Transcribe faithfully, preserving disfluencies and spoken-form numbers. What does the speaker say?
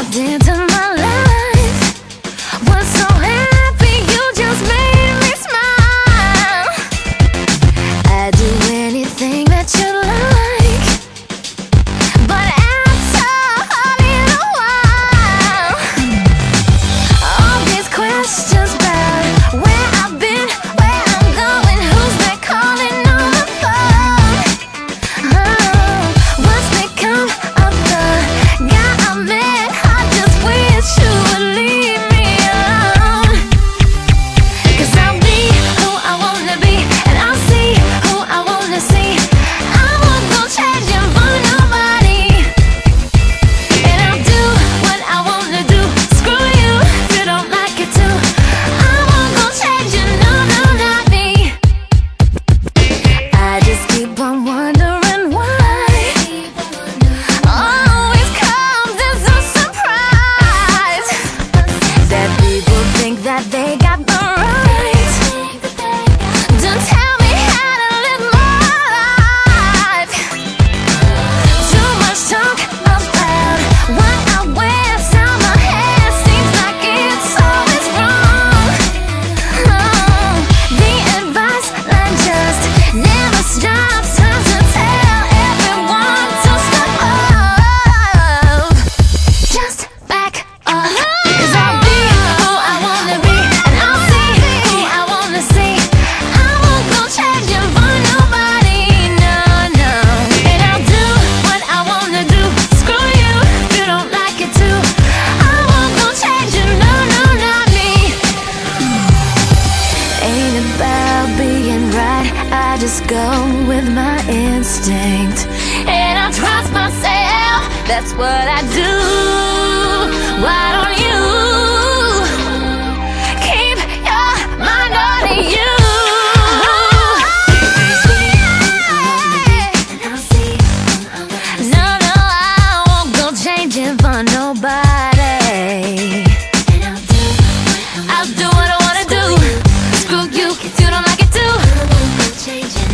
walked into my life, was so happy you just made me smile. I'd do anything that you like, but after a little while, all these questions about where I've been, where I'm going, who's been calling on the phone. Oh, what's become of the guy I met? I just wish you would leave me alone. 'Cause I'll be who I wanna be, and I'll see who I wanna see. I won't go changing for nobody, and I'll do what I wanna do. Screw you if you don't like it too. I won't go changing, no, no, not me. I just keep on wondering why always comes as a surprise that people think that they got the right to tell me how to live my life. Too much talk about what I wear, how my hair seems like it's always wrong. Oh, the advice line just never stops. Time to tell everyone to stop. Just back up, 'cause I'll be who I wanna be, and I'll see who I wanna see. I won't go changing for nobody, no, no. And I'll do what I wanna do. Screw you if you don't like it too. I won't go changing, no, no, not me. Ain't about being right, I just go with my instinct, and I trust myself, that's what I do. Why don't you keep your mind on you? No, no, I won't go changing for nobody. I'll do what I wanna do. Screw you if you don't like it too.